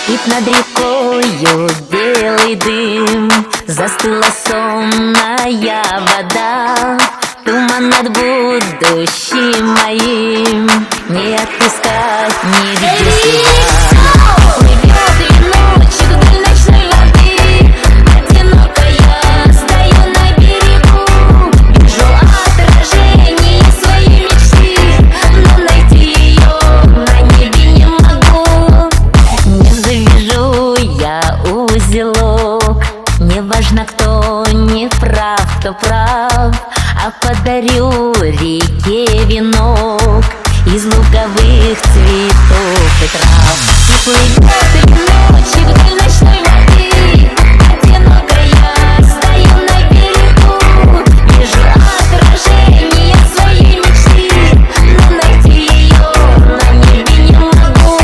Стоит над рекою белый дым, застыла сонная вода. Туман над будущим моим не отыскать нигде следа. Плывет веночек вдоль ночной воды, одинокая стою на берегу. Вижу отражение своей мечты, но найти ее на небе не могу. Не завяжу я узелок, не важно, кто не прав, кто прав, а подарю реке венок из луговых цветов и трав. И плывет веночек вдоль ночной воды, одинокая стою на берегу. Вижу отражение своей мечты, но найти ее на небе не могу.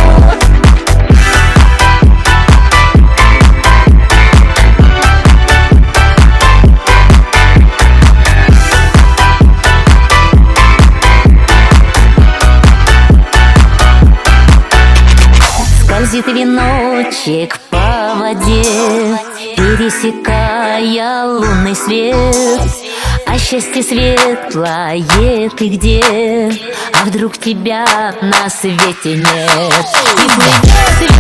Скользит веночек по воде, пересекая лунный свет. А счастье светлое ты где? А вдруг тебя на свете нет? И плывет